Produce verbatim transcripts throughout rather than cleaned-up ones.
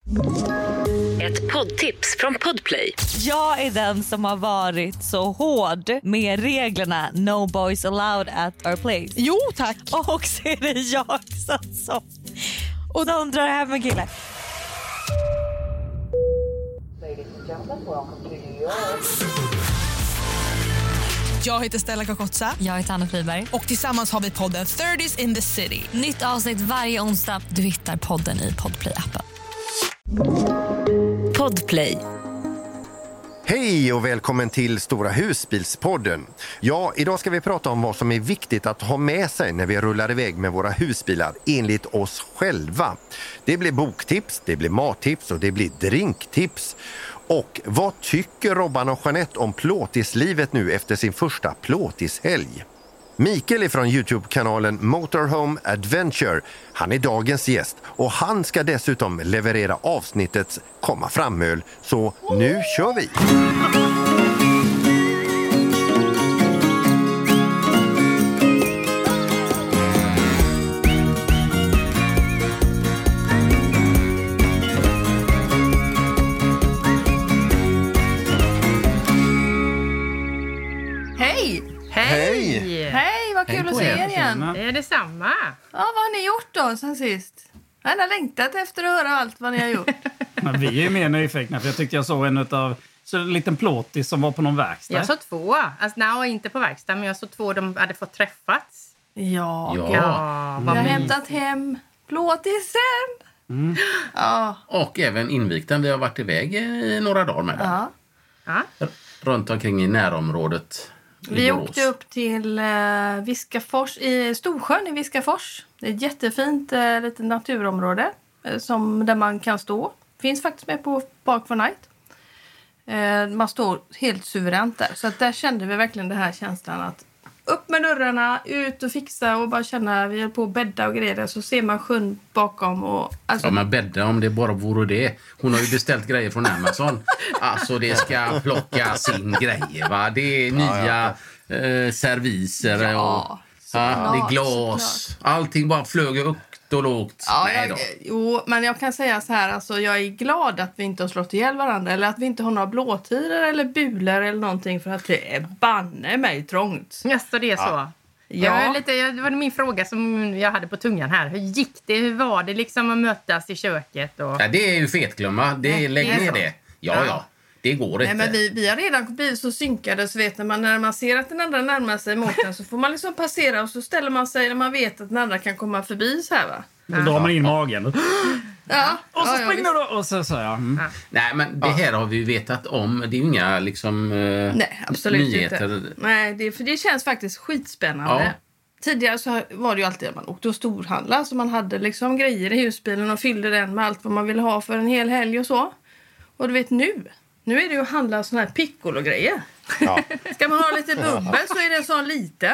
Ett poddtips från Podplay. Jag är den som har varit så hård med reglerna No boys allowed at our place. Jo, tack. Och så är det jag som och de drar hem en kille. Jag heter Stella Kakotsa. Jag heter Anna Friberg. Och tillsammans har vi podden thirties in the city. Nytt avsnitt varje onsdag. Du hittar podden i Podplay-appen. Podplay. Hej och välkommen till Stora husbilspodden. Ja, idag ska vi prata om vad som är viktigt att ha med sig när vi rullar iväg med våra husbilar enligt oss själva. Det blir boktips, det blir mattips och det blir drinktips. Och vad tycker Robban och Jeanette om plåtislivet nu efter sin första plåtishelg? Mikael är från YouTube-kanalen Motorhome Adventure. Han är dagens gäst och han ska dessutom leverera avsnittets komma framöl. Så nu kör vi! Hej! Hej! Hej, vad kul Hej att på se er. er igen. Tjena. Det är detsamma. Ja, vad har ni gjort då sen sist? Jag har längtat efter att höra allt vad ni har gjort. Men vi är ju mer nyfikna, för jag tyckte jag såg en av så en liten plåtis som var på någon verkstad. Jag såg två. Alltså, nej, inte på verkstad, men jag såg två de hade fått träffats. Ja, Ja. ja. Ja, Jag vad har mysigt. hämtat hem plåtisen. Mm. Ja, Och även invigt den. Vi har varit iväg i några dagar med den. ja. Ja. Runt omkring i närområdet. i Vi Borås. åkte upp till eh, Viskafors, i Storsjön i Viskafors. Det är ett jättefint eh, litet naturområde eh, som, där man kan stå. Finns faktiskt med på Park for Night. Eh, man står helt suveränt där. Så att där kände vi verkligen den här känslan att upp med dörrarna, ut och fixa och bara känna vi höll på att bädda och grejer. Så ser man sjön bakom och... Alltså, Ja, men bädda om det bara vore det. Hon har ju beställt grejer från Amazon. Alltså det ska plockas in grejer, va? Det är nya eh, serviser och Ja, ja, det är såklart, glas. såklart. Allting bara flög högt och lågt. Ja, Nej då. jag, jo, men jag kan säga så här, alltså, jag är glad att vi inte har slått ihjäl varandra eller att vi inte har några blåtiror eller bulor eller någonting för att det är banne mig trångt. Jaså, det är så. Ja. Jag är lite, jag, det var min fråga som jag hade på tungan här. Hur gick det? Hur var det liksom att mötas i köket? Och... Ja, det är ju fetglömma. Det, Nej, lägg det är ner så. det. Ja, ja. Det går Nej, inte. men vi, vi har redan blivit så synkade så vet man när man ser att den andra närmar sig mot den så får man liksom passera och så ställer man sig när man vet att den andra kan komma förbi så här, va? Då drar man in magen. Ja. Och så ja, ja, springer du då. Och så så ja. Mm. Nej, men det här har vi ju vetat om. Det är ju inga liksom eh, Nej, absolut nyheter. inte. Nej, det, för det känns faktiskt skitspännande. Ja. Tidigare så var det ju alltid att man åkte och storhandla. Så man hade liksom grejer i husbilen och fyllde den med allt vad man ville ha för en hel helg och så. Och du vet nu, nu är det ju att handla såna här piccolo-grejer. Ja. Ska man ha lite bubbel så är det så lite.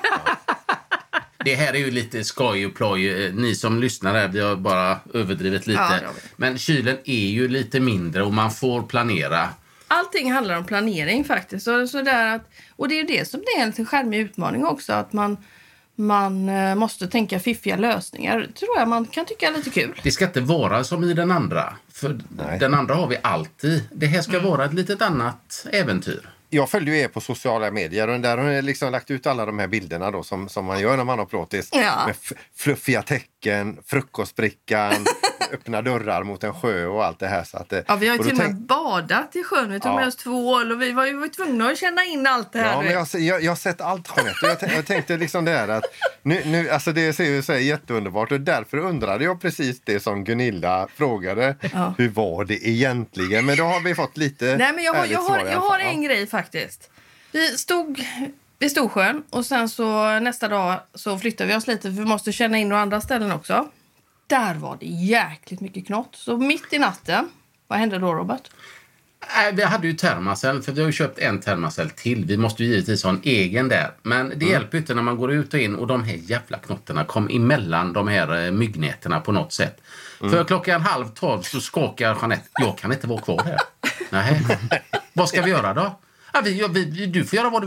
Det här är ju lite skoj och ploj. Ni som lyssnar här, vi har bara överdrivet lite. Ja, det har vi. Men kylen är ju lite mindre och man får planera. Allting handlar om planering faktiskt. Och, så där att, och det är ju det som är en liten charmig utmaning också. Att man, man eh, måste tänka fiffiga lösningar. Tror jag man kan tycka är lite kul. Det ska inte vara som i den andra. För Nej. den andra har vi alltid. Det här ska vara ett litet annat äventyr. Jag följer ju er på sociala medier och där har ni liksom lagt ut alla de här bilderna då som, som man gör när man har plåtis. Ja. Med f- fluffiga tecken, frukostbrickan, öppna dörrar mot en sjö och allt det här. Så att det, Ja, vi har ju och då till och med tänk- badat i sjön. Vi tog Ja. med oss två ål och vi var ju var ju tvungna att känna in allt det här. Ja, du men vet. jag, jag, jag har sett allt, Jeanette. Jag, t- jag tänkte liksom det här att nu, nu, alltså det ser ju så här jätteunderbart och därför undrade jag precis det som Gunilla frågade. Ja. Hur var det egentligen? Men då har vi fått lite Nej, men jag har, ärligt jag svar har, i jag alla har fall. en grej faktiskt. Vi stod vid Storsjön och sen så nästa dag så flyttade vi oss lite för vi måste känna in några andra ställen också. Där var det jäkligt mycket knott. Så mitt i natten, vad hände då, Robert? Nej, vi hade ju termacell, för vi har ju köpt en termacell till. Vi måste ju givetvis ha en egen där. Men det hjälper inte när man går ut och in och de här jävla knotterna kom emellan de här eh, myggnätterna på något sätt. För klockan halv tolv så skakar Jeanette. Jag kan inte vara kvar här. Nej. Vad ska vi göra då? Ja, vi, vi, du får göra vad du vill.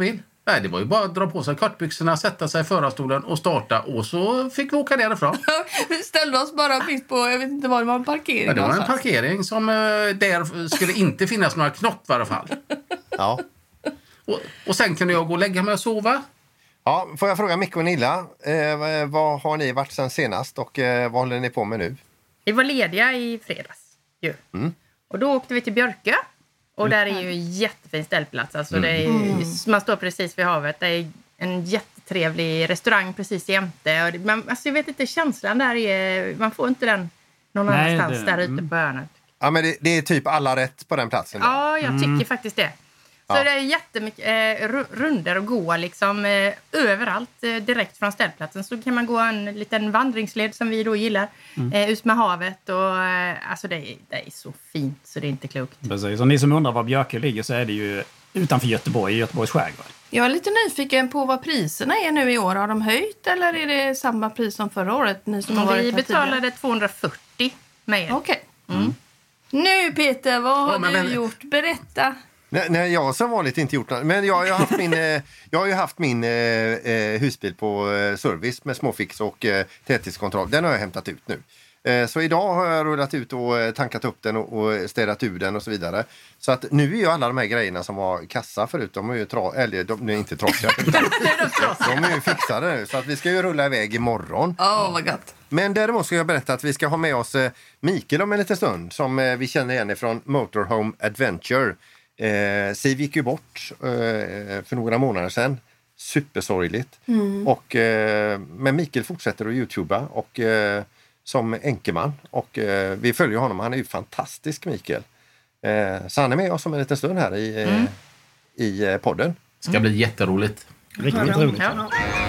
Nej, det var ju bara att dra på sig kortbyxorna, sätta sig i förarstolen och starta. Och så fick vi åka därifrån. Vi ställde oss bara mitt på, jag vet inte vad det var, en parkering. Ja, det var en någonstans. parkering som eh, där skulle inte finnas några knott i alla fall. Ja. Och, och sen kunde jag gå och lägga mig och sova. Ja, får jag fråga Micke och Nilla, eh, vad har ni varit sen senast och eh, vad håller ni på med nu? Vi var lediga i fredags ju. Mm. Och då åkte vi till Björkö. Och där är ju en jättefin ställplats. Alltså det är ju, man står precis vid havet. Det är en jättetrevlig restaurang precis jämte. Och det, man, alltså jag vet inte, känslan där är... Man får inte den någon Nej, annanstans det- där ute mm. på öarna. Ja, men det, det är typ alla rätt på den platsen. då. Ja, jag tycker faktiskt det. Så Ja. det är jättemycket eh, ru- runder att gå liksom eh, överallt eh, direkt från ställplatsen. Så kan man gå en liten vandringsled som vi då gillar. Eh, ut med havet och eh, alltså det är, det är så fint så det är inte klokt. Precis. Och ni som undrar var Björkö ligger så är det ju utanför Göteborg, i Göteborgs skärgård. Jag är lite nyfiken på vad priserna är nu i år. Har de höjt eller är det samma pris som förra året? Ni som har varit Vi här tidigare? betalade tvåhundrafyrtio med er. Okej. Mm. Nu Peter, vad har Ja, men du vänta. gjort? Berätta. Nej, nej, jag har som vanligt inte gjort något. Men jag har ju haft min, eh, jag har ju haft min eh, eh, husbil på eh, service med småfix och eh, täthetskontroll. Den har jag hämtat ut nu. Eh, så idag har jag rullat ut och eh, tankat upp den och, och städat ur den och så vidare. Så att nu är ju alla de här grejerna som var kassa förut, de är ju tra- eller de är inte trasiga. utan de är ju fixade nu. Så att vi ska ju rulla iväg imorgon. Åh, oh, vad gott. Men däremot ska jag berätta att vi ska ha med oss eh, Mikael om en liten stund som eh, vi känner igen ifrån Motorhome Adventure. Eh, Siv gick ju bort eh, för några månader sedan. Supersorgligt. Mm. Och, eh, men Mikael fortsätter att YouTuba och, eh, som enkeman. Och eh, vi följer honom. Han är ju fantastisk, Mikael. Eh, så han är med oss om en liten stund här i, eh, Mm. i eh, podden. Ska bli jätteroligt. Riktigt roligt. Ja.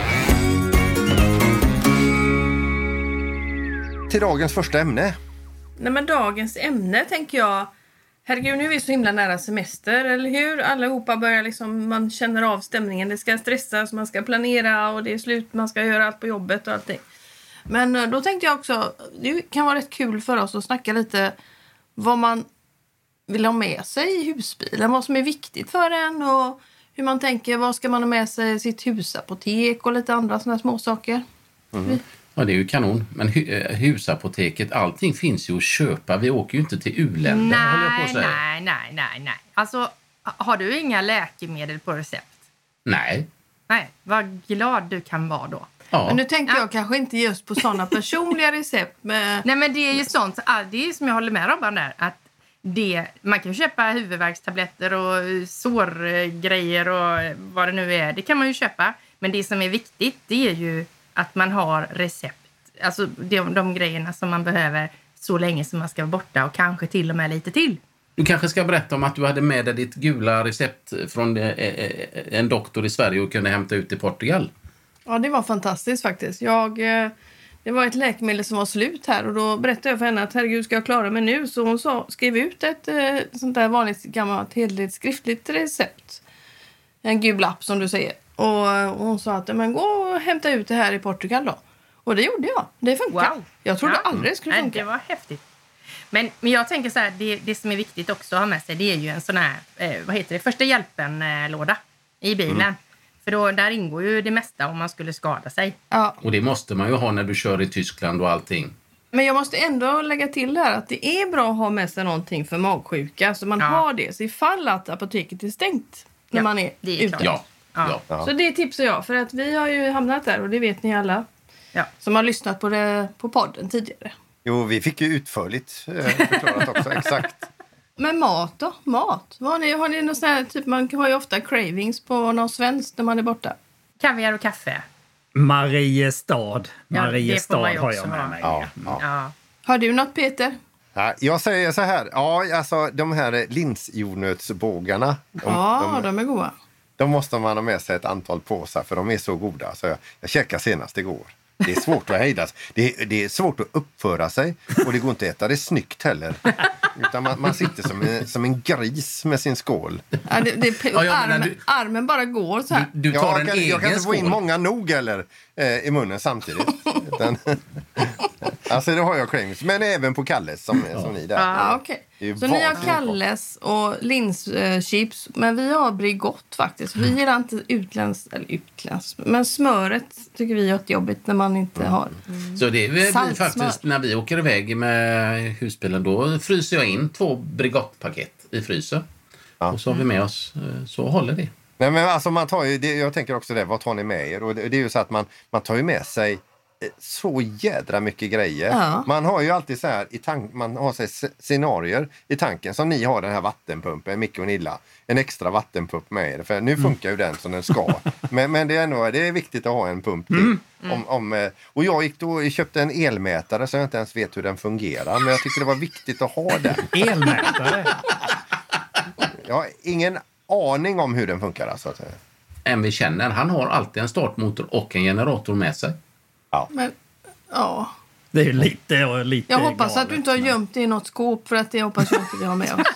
Till dagens första ämne. Nej, men dagens ämne tänker jag... Herregud, nu är vi så himla nära semester, eller hur? Allihopa börjar liksom, man känner av stämningen. Det ska stressas, man ska planera och det är slut, man ska göra allt på jobbet och allting. Men eh, då tänkte jag också, det kan vara rätt kul för oss att snacka lite vad man vill ha med sig i husbilen. Vad som är viktigt för en och hur man tänker, vad ska man ha med sig i sitt husapotek och lite andra sådana små saker. Mm. Ja, det är ju kanon. Men hu- husapoteket, allting finns ju att köpa. Vi åker ju inte till u-länder, håller jag på Nej, att säga. nej, nej, nej, nej. Alltså, har du inga läkemedel på recept? Nej. Nej, vad glad du kan vara då. Ja. Men nu tänker jag kanske inte just på sådana personliga recept med... Nej, men det är ju sånt. ah, Det är som jag håller med Robban där. Att det, man kan ju köpa huvudvärkstabletter och sårgrejer och vad det nu är. Det kan man ju köpa. Men det som är viktigt, det är ju att man har recept. Alltså de, de grejerna som man behöver så länge som man ska vara borta och kanske till och med lite till. Du kanske ska berätta om att du hade med dig ditt gula recept från eh, eh, en doktor i Sverige och kunde hämta ut i Portugal. Ja, det var fantastiskt faktiskt. Jag, eh, det var ett läkemedel som var slut här och då berättade jag för henne att herregud, ska jag klara mig nu? Så hon sa, skrev ut ett eh, sånt där vanligt gammalt hederligt skriftligt recept. En gul lapp som du säger. Och, och hon sa att men gå och hämta ut det här i Portugal då. Och det gjorde jag. Det funkar. Wow. Jag trodde Ja. aldrig det skulle Nej, funka. det var häftigt. Men, men jag tänker så här, det, det som är viktigt också att ha med sig, det är ju en sån här, eh, vad heter det, första hjälpen-låda i bilen. Mm. För då, där ingår ju det mesta om man skulle skada sig. Ja. Och det måste man ju ha när du kör i Tyskland och allting. Men jag måste ändå lägga till här att det är bra att ha med sig någonting för magsjuka. Så man Ja. har det. Så ifall att apoteket är stängt när Ja, man är, det är ute. klart. Ja. Ja. ja. Så det tipsar jag. För att vi har ju hamnat där och det vet ni alla. Ja. Som har lyssnat på, det, på podden tidigare. Jo, vi fick ju utförligt eh, förklarat också, exakt. Men mat då? Mat? Vad har ni, har ni någon sån här, typ, man har ju ofta cravings på något svenskt när man är borta. Kaviar och kaffe. Mariestad. Ja, det får Mariestad man ju har också jag med ha. mig. Ja, ja. Ja. Har du något, Peter? Ja, jag säger så här, ja, alltså de här linsjordnötsbågarna, de, Ja, de, de är goda. de måste man ha med sig ett antal påsar för de är så goda. Så jag, jag käkade senast igår. Det är svårt att hejdas. Det är, det är svårt att uppföra sig och det går inte att äta det snyggt heller. Utan man, man sitter som en, som en gris med sin skål. Ja, det, det, Ja, ja, men armen, du- armen bara går så här. Du tar jag en kan, egen jag kan inte få in skål. många nog eller, eh, i munnen samtidigt. Utan, Alltså det har jag claims. Men även på Kalles som, Ja. som ni där. Ja, okej. Det är ju Så ni har vansinnigt Kalles och linschips, men vi har Bregott faktiskt. Vi gillar inte utländskt, eller utländskt, men smöret tycker vi är jättejobbigt när man inte har. Så det blir Saltsmör. faktiskt, när vi åker iväg med husbilen, då fryser jag in två Bregott-paket i frysen. Ja. Och så har vi med oss, eh, så håller det. Nej, men alltså man tar ju, det, jag tänker också det, vad tar ni med er? Och det, det är ju så att man, man tar ju med sig eh, så jädra mycket grejer. Ja. Man har ju alltid så här i tank, man har så här sc- scenarier i tanken, som ni har den här vattenpumpen, Micke och Nilla. En extra vattenpump med er, för nu funkar ju den som den ska. men men det, är ändå, det är viktigt att ha en pump till. Mm. Om, om, eh, och jag gick då och köpte en elmätare så jag inte ens vet hur den fungerar. Men jag tyckte det var viktigt att ha den. Elmätare. Jag har ingen aning om hur den funkar. Alltså. En vi känner, han har alltid en startmotor och en generator med sig. Men, ja. Det är ju lite och lite Jag hoppas att galet, du inte har men- gömt det i något skåp, för att det hoppas jag inte vi har med oss.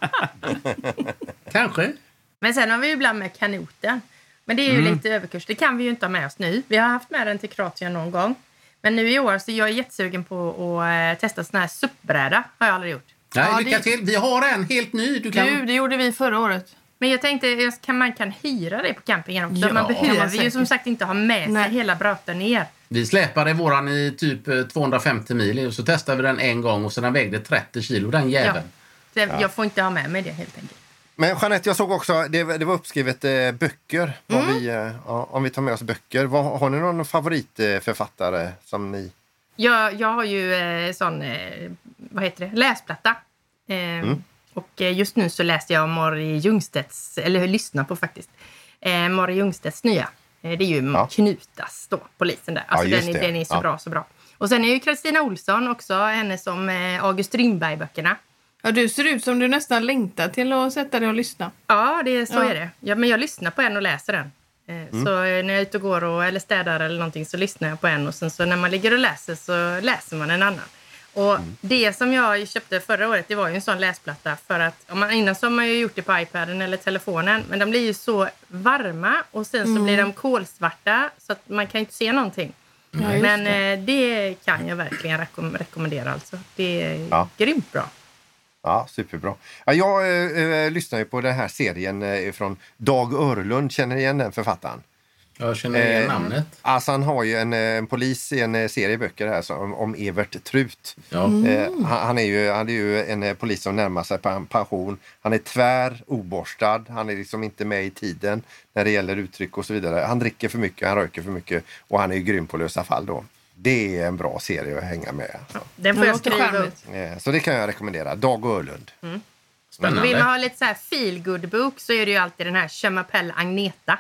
Kanske. Men sen har vi ju ibland med kanoten. Men det är ju Mm. lite överkurs. Det kan vi ju inte ha med oss nu. Vi har haft med den till Kroatien någon gång. Men nu i år så jag är jättesugen på att eh, testa sån här suppbräda. Har jag aldrig gjort. Nej, Ja, lycka det- till. Vi har en helt ny. Du kan... Du, det gjorde vi förra året. Men jag tänkte jag kan man kan hyra det på campingen också. Ja, man kan behöver man ju säkert. som sagt inte ha med sig Nej. hela bröten ner. Vi släpade våran i typ eh, tvåhundrafemtio mil och så testade vi den en gång och sen den vägde trettio kilo, den jäveln. Så jag får inte ha med mig det helt enkelt. Men Jeanette, jag såg också, det, det var uppskrivet eh, böcker. Vad Mm. vi, eh, ja, om vi tar med oss böcker. Vad, har ni någon favoritförfattare som ni... Jag, jag har ju eh, sån, eh, vad heter det, läsplatta. Eh, Mm. Och eh, just nu så läser jag Mari Ljungstedts, eller lyssnar på faktiskt, eh, Mari Ljungstedts nya. Eh, det är ju Ja. Knutas då, polisen där. Alltså Ja, just den, är- det. den är så Ja. bra, så bra. Och sen är ju Kristina Olsson också, henne som eh, August Strindberg-böckerna. Ja, du ser ut som du nästan längtar till att sätta dig och lyssna. Ja, det, är- så Ja. är det. Ja, men jag lyssnar på en och läser den. Eh, Så eh, när jag är ute och går och, eller städar eller någonting så lyssnar jag på en. Och sen så när man ligger och läser så läser man en annan. Och det som jag köpte förra året, det var ju en sån läsplatta. För att om man, innan så har man ju gjort det på iPaden eller telefonen. Men de blir ju så varma och sen så blir de kolsvarta så att man kan inte se någonting. Ja, just Men det. eh, det kan jag verkligen rekom- rekommendera alltså. Det är Ja. grymt bra. Ja, superbra. Ja, jag eh, eh, lyssnar ju på den här serien eh, från Dag Örlund. Känner ni igen den författaren? Jag känner igen Eh, namnet. Alltså han har ju en, eh, en polis i en eh, serie böcker här som, om Evert Trut. Ja. Eh, han, han, är ju, han är ju en eh, polis som närmar sig pen- pension. Han är tvär, oborstad. Han är liksom inte med i tiden när det gäller uttryck och så vidare. Han dricker för mycket, han röker för mycket och han är ju grym på att lösa fall då. Det är en bra serie att hänga med. Den får Det jag låter skriva upp. charmigt. Eh, så det kan jag rekommendera. Dag Örlund. Spännande. Vill man ha lite så här feel good bok så är det ju alltid den här Chamapelle Agneta.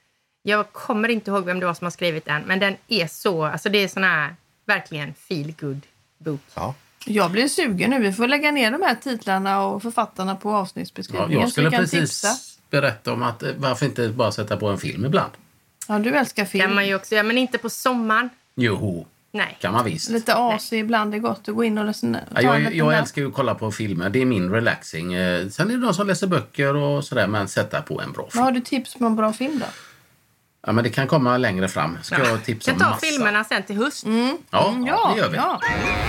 Jag kommer inte ihåg vem det var som har skrivit den, men den är så, alltså det är sån här verkligen feel good bok. Ja. Jag blir sugen nu. Vi får lägga ner de här titlarna och författarna på Ja, avsnittsbeskrivningen. jag så skulle vi kan precis tipsa. berätta om att eh, varför inte bara sätta på en film ibland? Ja, du älskar film. Kan man ju också göra, men inte på sommaren. Jo, Nej. kan man visst. Lite A C ibland är gott att gå in och lyssna. Ja, jag, jag älskar ju att kolla på filmer. Det är min relaxing. Eh, Sen är det de som läser böcker och sådär, men sätta på en bra Vad film. har du tips på en bra film då? Ja, men det kan komma längre fram. Ska jag tipsa Kan om ta massa? filmerna sen till höst. Mm. Ja, Mm, ja, det gör vi. Ja.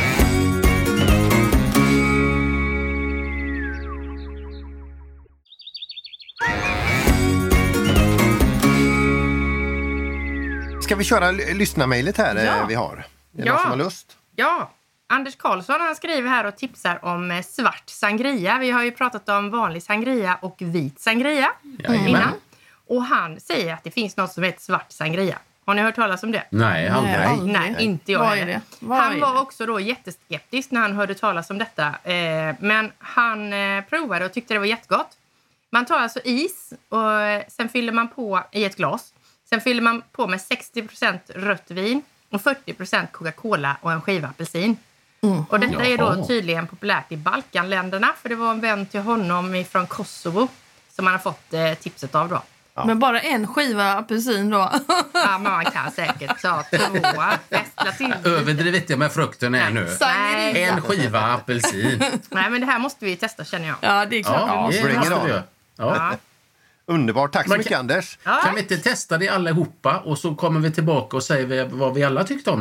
Ska vi köra l- lyssna-mejlet här eh, Ja. vi har? Är det Ja. någon som har lust? Ja, Anders Karlsson han skriver här och tipsar om eh, svart sangria. Vi har ju pratat om vanlig sangria och vit sangria Jajamän. innan. Och han säger att det finns något som heter svart sangria. Har ni hört talas om det? Nej, aldrig. Nej, aldrig. Nej, inte jag Vad är heller. det? Vad Han är var det? också då jätteskeptisk när han hörde talas om detta. Eh, men han eh, provade och tyckte det var jättegott. Man tar alltså is och eh, sen fyller man på i ett glas. Sen fyller man på med sextio procent rött vin och fyrtio procent Coca-Cola och en skiva apelsin. Och detta är Jaha. då tydligen populärt i Balkanländerna. För det var en vän till honom från Kosovo som han har fått eh, tipset av då. Men bara en skiva apelsin då. Ja, men man kan säkert ta två, fästla till. Överdrivet det med frukten är nu. Sangria. En skiva apelsin. Nej, men det här måste vi testa känner jag. Ja, det är klart. Ja, det det bring it måste on. vi göra. Ja. Ja. Underbart. Tack så Man mycket, kan- Anders. Ja. Kan vi inte testa det allihopa och så kommer vi tillbaka och säger vi vad vi alla tyckte om det?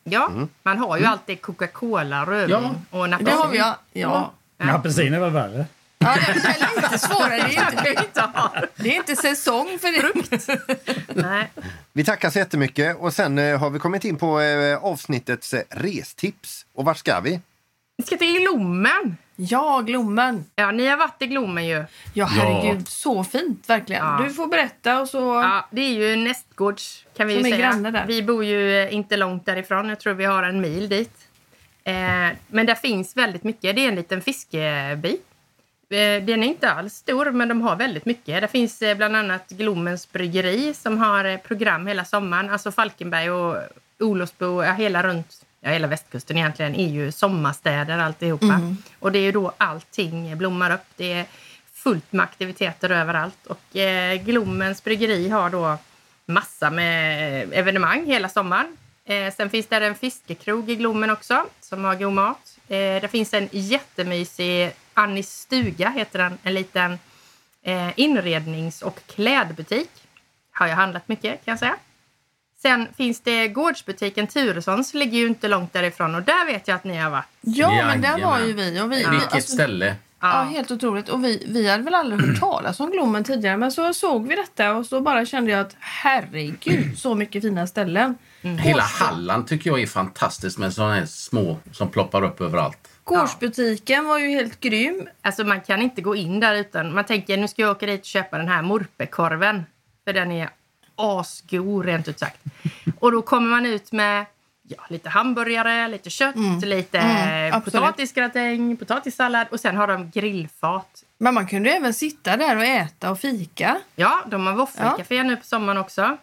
Ja, mm. man har ju mm. alltid Coca-Cola, rödvin ja. och det har vi, ja. ja. Men apelsin är väl värre? Ja, det är lite svårare. Det är inte, det är inte säsong för frukt. Nej. Vi tackar så jättemycket och sen eh, har vi kommit in på eh, avsnittets eh, restips. Och vart ska vi? Vi ska till Glommen. Ja, Glommen. Ja, ni har varit i Glommen ju. Ja, herregud. Ja. Så fint, verkligen. Ja. Du får berätta och så... Ja, det är ju nästgårds, kan vi ju säga. Där. Vi bor ju inte långt därifrån. Jag tror vi har en mil dit. Eh, men där finns väldigt mycket. Det är en liten fiskeby. Den är inte alls stor, men de har väldigt mycket. Det finns bland annat Glommens bryggeri som har program hela sommaren. Alltså Falkenberg och Olofsbo, ja, hela runt, ja, hela västkusten egentligen är ju sommarstäder alltihopa. Mm. Och det är ju då allting blommar upp. Det är fullt med aktiviteter överallt. Och eh, Glommens bryggeri har då massa med evenemang hela sommaren. Eh, sen finns det en fiskekrog i Glommen också som har god mat. Eh, det finns en jättemysig Annis stuga heter den, en liten eh, inrednings- och klädbutik. Har jag handlat mycket kan jag säga. Sen finns det gårdsbutiken Turessons, ligger ju inte långt därifrån och där vet jag att ni har varit. Ja, ja men där var ju vi. Och vi ja. Vilket alltså, ställe. Ja, helt otroligt. Och vi, vi hade väl aldrig hört talas om Glommen tidigare, men så såg vi detta och så bara kände jag att herregud, så mycket fina ställen. Mm. Hela Halland tycker jag är fantastiskt med sådana här små som ploppar upp överallt. Gårdsbutiken var ju helt grym. Alltså man kan inte gå in där utan man tänker nu ska jag åka dit och köpa den här morpekorven. För den är asgod rent ut sagt. Och då kommer man ut med ja, lite hamburgare, lite kött, mm. lite mm, potatisgratäng, potatissallad och sen har de grillfat. Men man kunde även sitta där och äta och fika. Ja, de har våffelcafé ja. nu på sommaren också.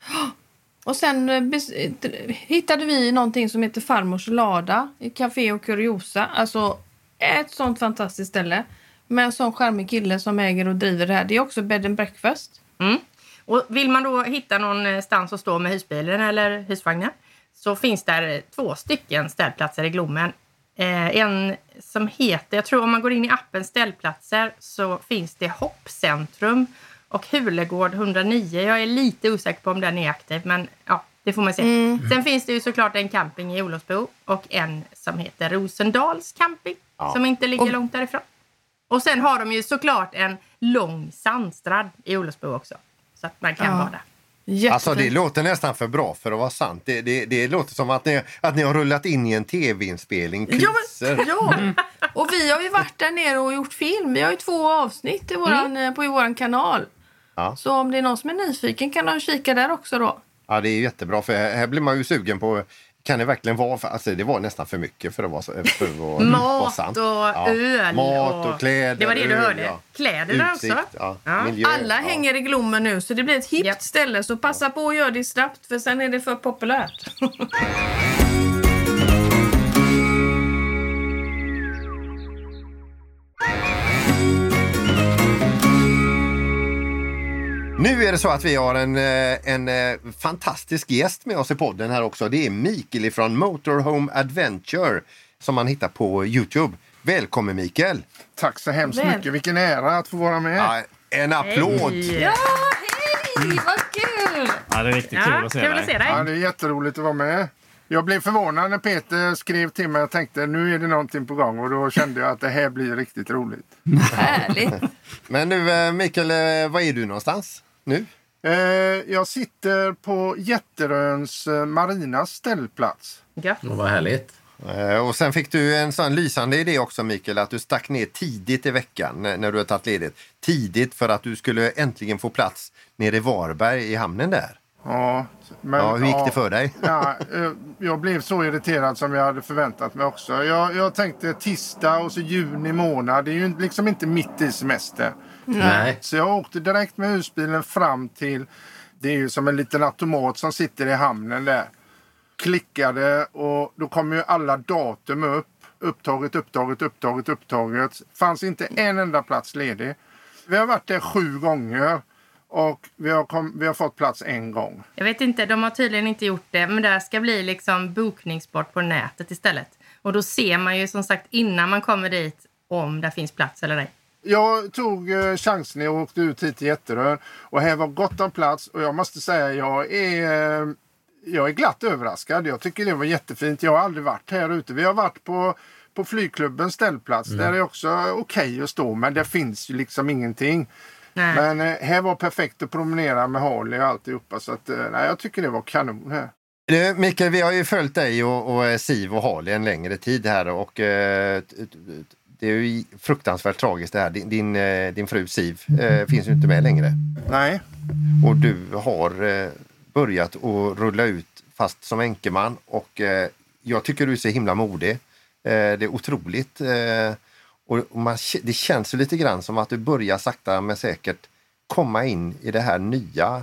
Och sen bes- hittade vi någonting som heter Farmors lada i Café och Kuriosa. Alltså ett sånt fantastiskt ställe med en sån charmig kille som äger och driver det här. Det är också bed and breakfast. Mm. Och vill man då hitta någonstans att stå med husbilen eller husvagnen så finns där två stycken ställplatser i Glommen. Eh, en som heter, jag tror om man går in i appen ställplatser så finns det Hoppcentrum och Hulegård hundranio. Jag är lite osäker på om den är aktiv, men ja, det får man se. Mm. Sen finns det ju såklart en camping i Olofsbo och en som heter Rosendals camping ja. som inte ligger och... långt därifrån. Och sen har de ju såklart en lång sandstrand i Olofsbo också. Så att man kan ja. vara där. Jättefint. Alltså det låter nästan för bra för att vara sant. Det, det, det låter som att ni, att ni har rullat in i en tv-inspelning. Ja, men, ja. Och vi har ju varit där nere och gjort film. Vi har ju två avsnitt i våran, mm. på vår kanal. Ja. Så om det är någon som är nyfiken kan de kika där också då. Ja, det är jättebra för här, här blir man ju sugen på... Kan det verkligen vara... För, alltså det var nästan för mycket för att vara, för att vara, mat vara sant. Och ja. öl. Mat och kläder. Det var det du öl, hörde. Ja. Kläderna Utsikt, också. Ja. Ja. Miljö, Alla ja. hänger i Glommen nu så det blir ett hippt yep. ställe. Så passa på att göra det snabbt för sen är det för populärt. Nu är det så att vi har en, en fantastisk gäst med oss i podden här också. Det är Mikael från Motorhome Adventure som man hittar på YouTube. Välkommen Mikael! Tack så hemskt Väl. mycket. Vilken ära att få vara med. Ja, en applåd! Hej. Ja, hej! Vad kul! Ja, det är riktigt kul ja, att se dig. dig. Se dig. Ja, det är jätteroligt att vara med. Jag blev förvånad när Peter skrev till mig och tänkte nu är det någonting på gång och då kände jag att det här blir riktigt roligt. Härligt! Men nu Mikael, var är du någonstans nu? Eh, jag sitter på Jätteröns eh, marinas ställplats. Ja. Och vad härligt. Eh, och sen fick du en sån lysande idé också Mikael att du stack ner tidigt i veckan när, när du har tagit ledigt. Tidigt för att du skulle äntligen få plats nere i Varberg i hamnen där. Ja, men, ja, hur gick ja, det för dig? Ja, jag blev så irriterad som jag hade förväntat mig också. Jag, jag tänkte tisdag och så juni månad. Det är ju liksom inte mitt i semester. Nej. Så jag åkte direkt med husbilen fram till, det är ju som en liten automat som sitter i hamnen där. Klickade och då kom ju alla datum upp. Upptaget, upptaget, upptaget, upptaget. Fanns inte en enda plats ledig. Vi har varit där sju gånger. Och vi har, kom, vi har fått plats en gång. Jag vet inte, de har tydligen inte gjort det. Men det ska bli liksom bokningsbart på nätet istället. Och då ser man ju som sagt innan man kommer dit om det finns plats eller ej. Jag tog eh, chansen och åkte ut hit till Jätterön. Och här var gott om plats. Och jag måste säga, jag är... Eh, jag är glatt överraskad. Jag tycker det var jättefint. Jag har aldrig varit här ute. Vi har varit på, på flygklubbens ställplats. Mm. Där är också okej okay att stå, men det finns ju liksom ingenting. Nej. Men eh, här var perfekt att promenera med Harley och alltihopa. Så att, eh, nej, jag tycker det var kanon här. Du, Mikael, vi har ju följt dig och, och Siv och Harley en längre tid här. Och eh, det är ju fruktansvärt tragiskt det här. Din, din, din fru Siv eh, finns ju inte med längre. Nej. Och du har eh, börjat att rulla ut fast som enkeman. Och eh, jag tycker du är så himla modig. Eh, det är otroligt. Eh, och man, det känns ju lite grann som att du börjar sakta men säkert komma in i det här nya,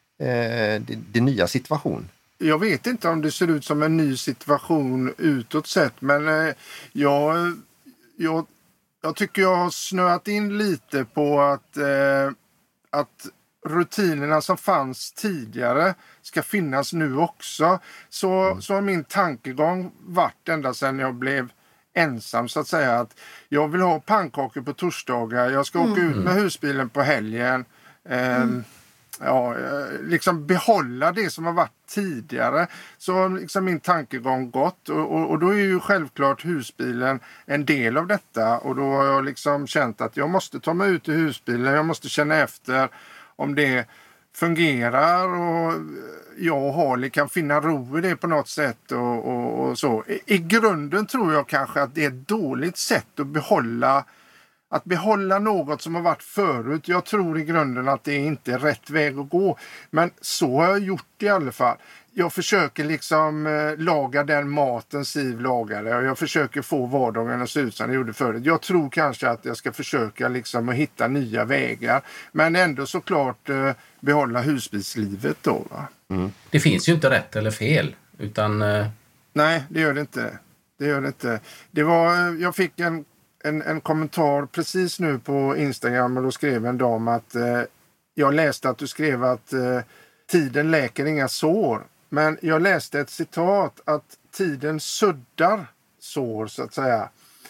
eh, det, det nya situation. Jag vet inte om det ser ut som en ny situation utåt sett, men eh, jag, jag, jag tycker jag har snöat in lite på att, eh, att rutinerna som fanns tidigare ska finnas nu också. Så, mm. så har min tankegång varit ända sedan jag blev ensam så att säga, att jag vill ha pannkakor på torsdagar, jag ska mm. åka ut med husbilen på helgen. Eh, mm. Ja, liksom behålla det som har varit tidigare. Så har liksom min tankegång gått. Och, och, och då är ju självklart husbilen en del av detta. Och då har jag liksom känt att jag måste ta mig ut i husbilen. Jag måste känna efter om det fungerar. Och jag och Harley kan finna ro i det på något sätt. Och, och, och så. I, I grunden tror jag kanske att det är ett dåligt sätt att behålla Att behålla något som har varit förut. Jag tror i grunden att det inte är rätt väg att gå. Men så har jag gjort i alla fall. Jag försöker liksom eh, laga den maten Siv lagade. Och jag försöker få vardagen att se ut som det gjorde förut. Jag tror kanske att jag ska försöka liksom att hitta nya vägar. Men ändå såklart eh, behålla husbilslivet då. Va? Mm. Det finns ju inte rätt eller fel. Utan... Eh... Nej, det gör det inte. Det gör det inte. Det var, jag fick en... En, en kommentar precis nu på Instagram och då skrev en dam att eh, jag läste att du skrev att eh, tiden läker inga sår. Men jag läste ett citat att tiden suddar sår så att säga.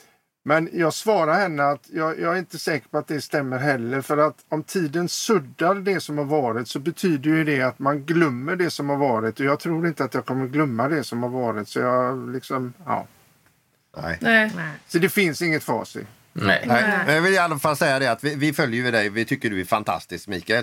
Men jag svarar henne att jag, jag är inte säker på att det stämmer heller. För att om tiden suddar det som har varit så betyder ju det att man glömmer det som har varit. Och jag tror inte att jag kommer glömma det som har varit. Så jag liksom, ja. Nej. Nej. Så det finns inget facit. Nej. Nej. Men jag vill i alla fall säga det att vi, vi följer ju dig. Vi tycker du är fantastisk, Mikael.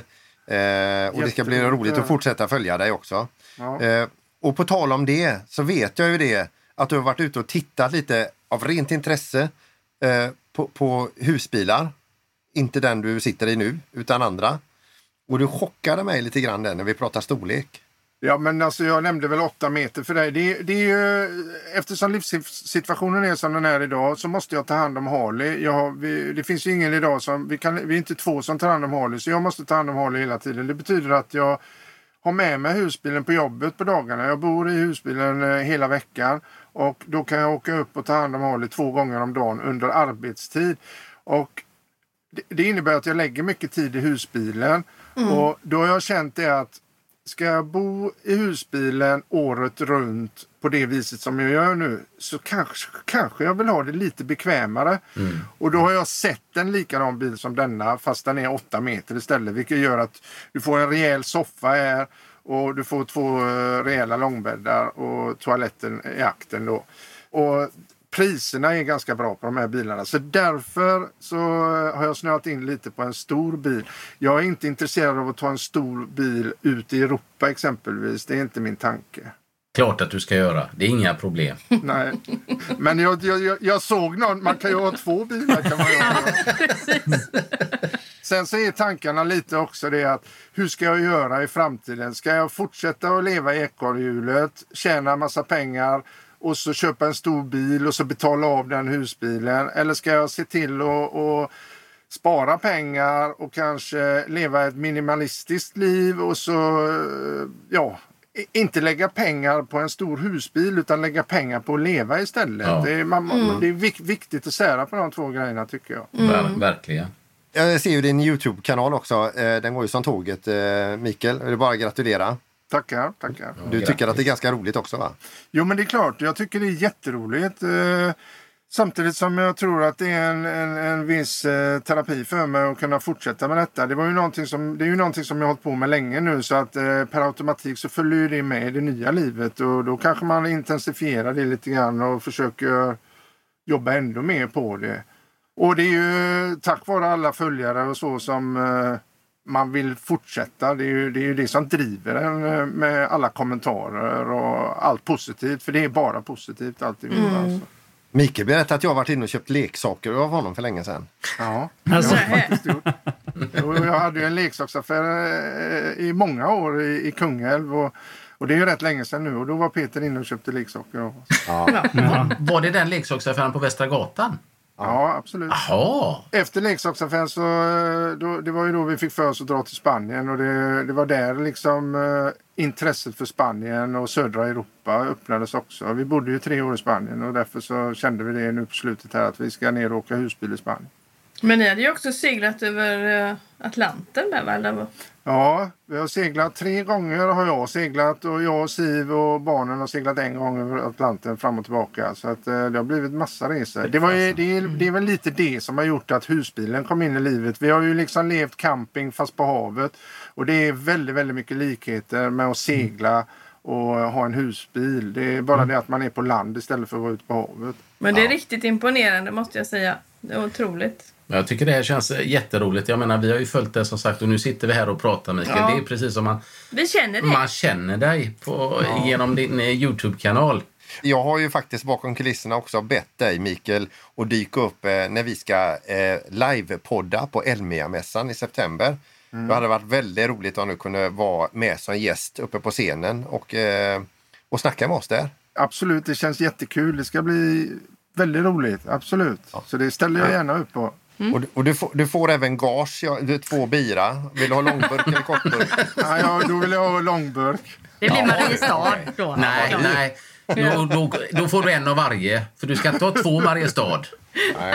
Eh, och det ska bli roligt att fortsätta följa dig också. Ja. Eh, och på tal om det så vet jag ju det att du har varit ute och tittat lite av rent intresse eh, på, på husbilar. Inte den du sitter i nu utan andra. Och du chockade mig lite grann där när vi pratar storlek. Ja, men alltså jag nämnde väl åtta meter för dig. Det, det är ju, eftersom livssituationen är som den är idag så måste jag ta hand om Harley. Jag, vi, det finns ju ingen idag som, vi, kan, vi är inte två som tar hand om Harley så jag måste ta hand om Harley hela tiden. Det betyder att jag har med mig husbilen på jobbet på dagarna. Jag bor i husbilen hela veckan och då kan jag åka upp och ta hand om Harley två gånger om dagen under arbetstid. Och det, det innebär att jag lägger mycket tid i husbilen mm. och då har jag känt det att ska jag bo i husbilen året runt på det viset som jag gör nu så kanske, kanske jag vill ha det lite bekvämare. Mm. Och då har jag sett en likadan bil som denna fast den är åtta meter istället. Vilket gör att du får en rejäl soffa här och du får två rejäla långbäddar och toaletten i akten då. Och priserna är ganska bra på de här bilarna. Så därför så har jag snöat in lite på en stor bil. Jag är inte intresserad av att ta en stor bil ut i Europa exempelvis. Det är inte min tanke. Klart att du ska göra. Det är inga problem. Nej. Men jag, jag, jag såg någon. Man kan ju ha två bilar. Kan man göra. Sen så är tankarna lite också det att hur ska jag göra i framtiden? Ska jag fortsätta att leva i ekorrhjulet? Tjäna massa pengar? Och så köpa en stor bil och så betala av den husbilen. Eller ska jag se till att, att spara pengar och kanske leva ett minimalistiskt liv och så, ja, inte lägga pengar på en stor husbil utan lägga pengar på att leva istället. Ja. Det, är, man, mm. det är viktigt att sära på de två grejerna tycker jag. Mm. Ver- verkligen. Jag ser ju din YouTube-kanal också. Den går ju som tåget, Mikael. Det är bara att gratulera. Tackar, tackar. Du tycker att det är ganska roligt också, va? Jo, men det är klart. Jag tycker det är jätteroligt. Samtidigt som jag tror att det är en, en, en viss eh, terapi för mig att kunna fortsätta med detta. Det, var ju någonting som, det är ju någonting som jag har hållit på med länge nu, så att eh, per automatik så följer det med i det nya livet. Och då kanske man intensifierar det lite grann och försöker jobba ändå mer på det. Och det är ju tack vare alla följare och så som eh, man vill fortsätta. Det är, ju, det är ju det som driver en med alla kommentarer och allt positivt. För det är bara positivt alltid. Mm. Alltså. Mikael berättade att jag har varit inne och köpt leksaker av honom för länge sedan. Ja, Alltså. det har jag faktiskt gjort. Och jag hade ju en leksaksaffär i många år i, i Kungälv. Och, och det är ju rätt länge sedan nu. Och då var Peter inne och köpte leksaker av oss. Ja. Ja. Var det den leksaksaffären på Västra gatan? Ja, absolut. Aha. Efter leksaksaffären så då, det var ju då vi fick för oss att dra till Spanien. Och det, det var där liksom eh, intresset för Spanien och södra Europa öppnades också. Vi bodde ju tre år i Spanien och därför så kände vi det nu på slutet här att vi ska ner och åka husbil i Spanien. Men ni hade ju också seglat över Atlanten med, eller? Ja, vi har seglat tre gånger har jag seglat och jag och Siv och barnen har seglat en gång över Atlanten fram och tillbaka. Så att, eh, det har blivit massa resor. Det, var ju, det, är, det är väl lite det som har gjort att husbilen kom in i livet. Vi har ju liksom levt camping fast på havet. Och det är väldigt, väldigt mycket likheter med att segla och ha en husbil. Det är bara mm. det att man är på land istället för att vara ute på havet. Men det är ja. riktigt imponerande måste jag säga. Det är otroligt. Jag tycker det här känns jätteroligt. Jag menar, vi har ju följt det som sagt och nu sitter vi här och pratar, Mikael. Ja. Det är precis som man... Vi känner det. Man känner dig på, ja. genom din eh, YouTube-kanal. Jag har ju faktiskt bakom kulisserna också bett dig, Mikael, att dyka upp eh, när vi ska eh, live-podda på Elmia-mässan i september. Mm. Det hade varit väldigt roligt om du kunde vara med som gäst uppe på scenen och, eh, och snacka med oss där. Absolut, det känns jättekul. Det ska bli väldigt roligt, absolut. Ja. Så det ställer jag gärna upp på. Mm. Och, och du, får, du får även gage, ja, du, två bira. Vill du ha långburk eller kortburk? Ja, ja, då vill jag ha långburk. Det blir Mariestad då. Nej, nej. Då, då, då får du en av varje. För du ska inte ha två Mariestad. Nej,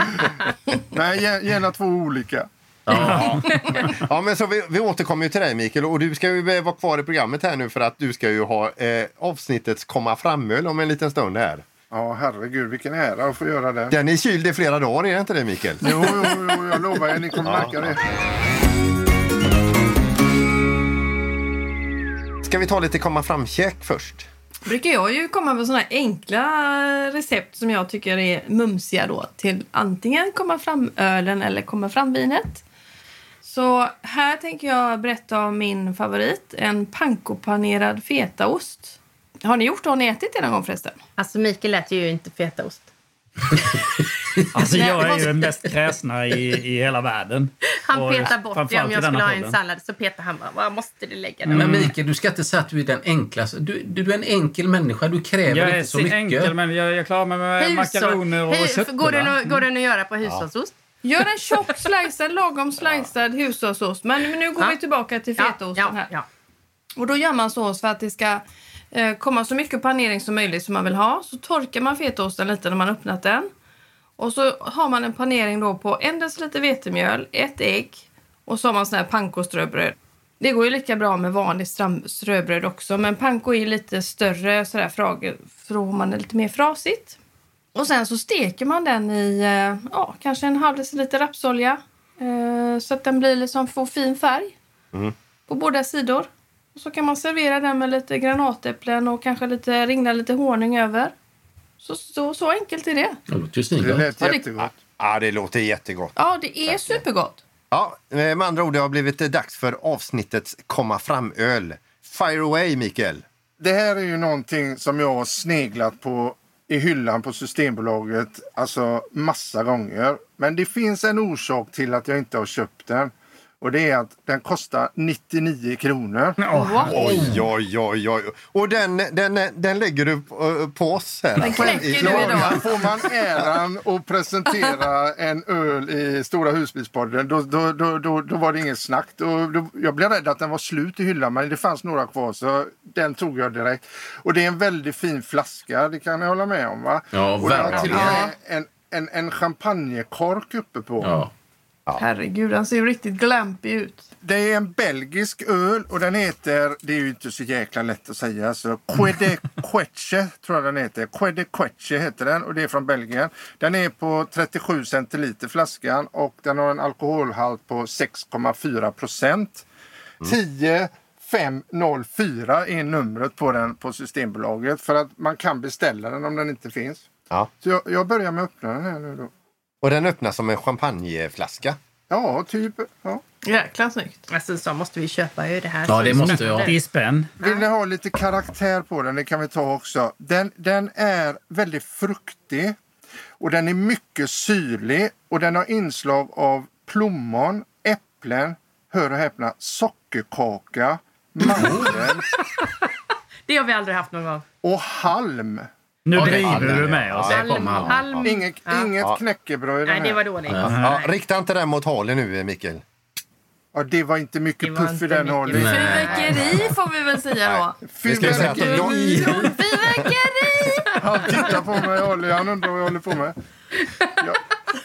nej gärna två olika. Ja, ja men så vi, vi återkommer ju till dig, Mikael. Och du ska ju vara kvar i programmet här nu för att du ska ju ha eh, avsnittets komma framöl om en liten stund här. Ja, herregud, vilken ära att få göra det. Den är kyld i flera dagar, är det inte det, Mikael? Jo, jo, jo, jag lovar er, ni kommer ja, märka det. Ska vi ta lite komma fram-check först? Brukar jag ju komma med såna här enkla recept som jag tycker är mumsiga då till antingen komma fram ölen eller komma fram vinet. Så här tänker jag berätta om min favorit, en pankopanerad fetaost. Har ni gjort det? Har ni ätit det någon gång förresten? Alltså Mikael äter ju inte fetaost. Alltså jag är ju den mest kräsna i, i hela världen. Han och petar bort det om jag skulle ha en sallad så petar han bara, vad måste du lägga det? Mm. Men Mikael, du ska inte säga att du är den enklaste. Du, du är en enkel människa, du kräver jag inte så mycket. Jag är enkel, men jag, jag klarar mig med Hushåll. makaroner och köttbullar. Går den att, går den att göra på hushållsost? Ja. Gör en tjock slicead, lagom slicead hushållsost. Men, men nu går ja. vi tillbaka till fetaosten ja, ja, här. Ja. Och då gör man sås för att det ska eh, komma så mycket panering som möjligt som man vill ha. Så torkar man fetaosten lite när man öppnat den. Och så har man en panering då på en deciliter vetemjöl, ett ägg och så har man sån här panko-ströbröd. Det går ju lika bra med vanligt ströbröd också, men panko är lite större sådär för då har man det lite mer frasigt. Och sen så steker man den i ja, kanske en halv deciliter rapsolja eh, så att den blir liksom får fin färg mm. på båda sidor. Och så kan man servera den med lite granatäpplen och kanske lite ringla lite honung över. Så, så, så enkelt är det. Det låter ju snyggt. Det låter jättegott. Ja, det låter jättegott. Ja, det är supergott. Ja, med andra ord, det har blivit dags för avsnittets komma fram öl. Fire away, Mikael. Det här är ju någonting som jag har sneglat på i hyllan på Systembolaget alltså massa gånger. Men det finns en orsak till att jag inte har köpt den. Och det är att den kostar nittionio kronor. Oh, oj, oj, oj, oj. Och den, den, den lägger du på, på oss här. Den knäcker du idag. Får man äran att presentera en öl i Stora husbilspodden, då, då, då, då, då var det ingen snack. Då, då, jag blev rädd att den var slut i hyllan, men det fanns några kvar så den tog jag direkt. Och det är en väldigt fin flaska, det kan jag hålla med om, va? Ja, och den har till och verkligen. med en, en, en champagnekork uppe på. Ja. Ja. Herregud, den ser ju riktigt glampig ut. Det är en belgisk öl och den heter, det är ju inte så jäkla lätt att säga, så Quai de Quetche tror jag den heter. Quai de Quetche heter den och det är från Belgien. Den är på trettiosju centiliter flaskan och den har en alkoholhalt på sex komma fyra procent. Mm. tio fem noll fyra är numret på den på Systembolaget för att man kan beställa den om den inte finns. Ja. Så jag, jag börjar med att öppna den här nu då. Och den öppnas som en champagneflaska. Ja, typ. Ja. Jäkla snyggt. Alltså så måste vi köpa ju det här. Ja, det måste jag. Det är spänn. Vill ni ha lite karaktär på den? Det kan vi ta också. Den, den är väldigt fruktig och den är mycket syrlig och den har inslag av plommon, äpplen, hör och häpna, sockerkaka, mandel Det har vi aldrig haft någon gång. och halm. Nu Ja, det- driver ja, det- du med oss. ja, det kommer halm. halm. Inget, Ja. inget Ja. knäckebröd i den Nej, här. det var dåligt. Ja, rikta inte den mot halen nu, Mikael. Ja, det var inte mycket Det var puff i inte den mycket. hållet. Fyrverkeri får vi väl säga då. Vi ska säga att jag, Fyrverkeri! Han tittar på mig, Olli. Han undrar vad jag håller på med. Ja.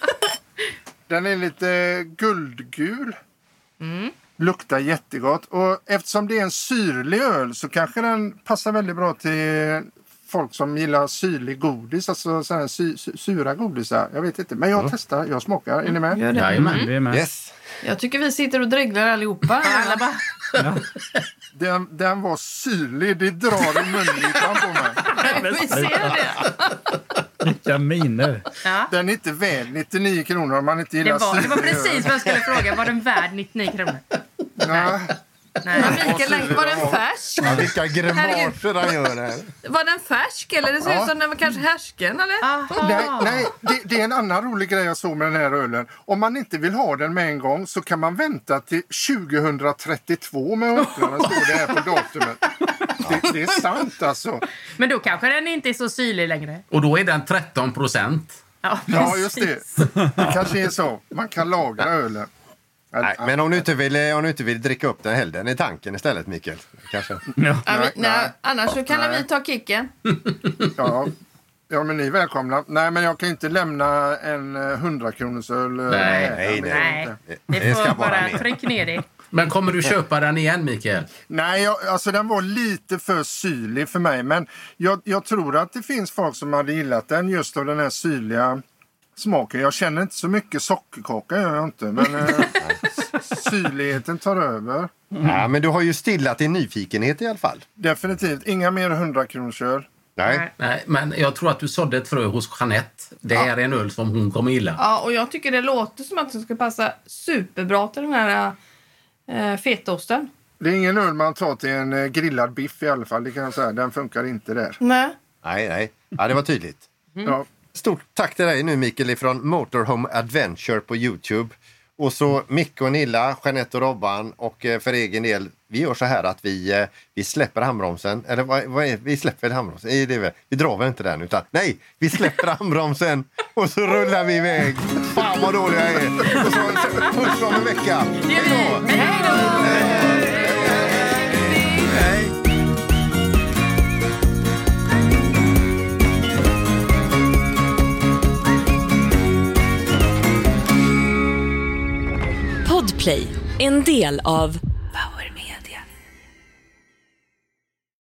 Den är lite guldgul. Mm. Luktar jättegott. Och eftersom det är en syrlig öl så kanske den passar väldigt bra till folk som gillar syrlig godis. Alltså sådana här sy- sy- sura godisar. Jag vet inte. Men jag testar. Jag smakar. Är ni med? Gör det. Jajamän. Det är med. yes. Jag tycker vi sitter och dreglar allihopa. Alla bara, Den, den var syrlig. Det drar i mungipan på mig. Vi ser det. Vilka miner. ja. Den är inte värd nittionio kronor om man inte det, gillar var, det syrlig var öl. precis vad jag skulle fråga. Var den värd nittionio kronor? Nej. Nej. Mikael, var den färsk? Ja, vilka grimaser han gör här. Var den färsk eller det ser Ja. ut som den var kanske härsken eller? Aha. Nej, nej det, det är en annan rolig grej jag såg med den här ölen. Om man inte vill ha den med en gång så kan man vänta till tjugohundratrettiotvå med att öppna den, står det här på datumet. Det, det är sant alltså. Men då kanske den inte är så syrlig längre. Och då är den tretton procent. Ja, Ja, just precis. det. Det kanske är så. Man kan lagra ölen. Nej, men om du inte vill, om du inte vill dricka upp den, häll den i tanken istället, Mikael. Kanske. Ja. Ja, vi, Nej, nej, nej. annars så kan Nej. vi ta kicken. Ja. Ja, men ni är välkomna. Nej, men jag kan inte lämna en hundrakronorsöl. Nej, nej, det Nej, går inte. det Det ska får vara bara med. tryck ner det. Men kommer du köpa den igen, Mikael? Nej, jag, alltså den var lite för syrlig för mig. Men jag, jag tror att det finns folk som hade gillat den just av den här syrliga smaken. Jag känner inte så mycket sockerkaka, gör jag inte. Men eh, syrligheten tar över. Ja, men du har ju stillat din nyfikenhet i alla fall. Definitivt. Inga mer hundrakronorsöl. Nej. Nej, men jag tror att du sådde ett frö hos Jeanette. Det är en öl som hon kommer gilla. Ja, och jag tycker det låter som att det ska passa superbra till den här äh, fetaosten. Det är ingen öl man tar till en eh, grillad biff i alla fall. Det kan jag säga. Den funkar inte där. Nej. Nej, nej. Ja, det var tydligt. Ja. Stort tack till dig nu, Mikael, från Motorhome Adventure på YouTube. Och så Micke och Nilla, Jeanette och Robban, och eh, för egen del, vi gör så här att vi, eh, vi släpper handbromsen. Eller vad, vad är vi släpper handbromsen? Är det väl? Vi drar väl inte den, utan nej, vi släpper handbromsen och så rullar vi iväg. Fan vad dåliga jag är. Och så hörs om en vecka. Hej då! Hej då! Podplay, en del av